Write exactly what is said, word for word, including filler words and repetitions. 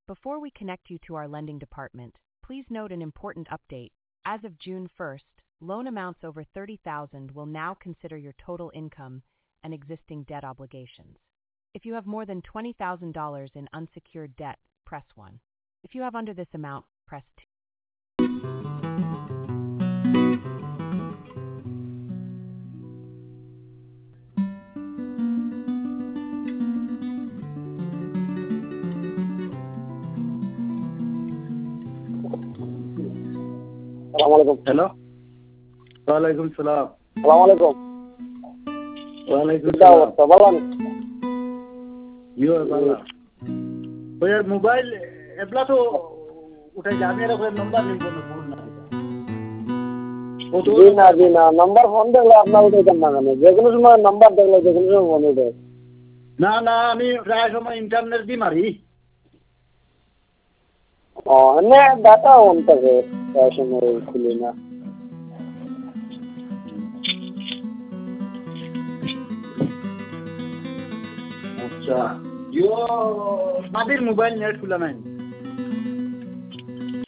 Before we connect you to our lending department, please note an important update. As of June first, loan amounts over thirty thousand dollars will now consider your total income and existing debt obligations. If you have more than twenty thousand dollars in unsecured debt, press one. If you have under this amount, press two. Hello वालेकुम सलाम अस्सलामुअलैकुम वालेकुम क्या सलाम होता बलन यो वाला तो यार मोबाइल एप्ला तो उठाई जा मेरा कोई नंबर नहीं बोल फोन ना वो तो जी ना जी ना नंबर फोन देखले আপনার উঠে দেন না কেন যে কোনো সময় নাম্বার দেখলে যে কোনো সময় ফোন উঠে না না আমি প্রায় সময় ইন্টারনেট দি মারি ও এনে ডাটা অন থাকে প্রায় সময় খুলে না अच्छा यो मादिर मोबाइल नेट खुला नहीं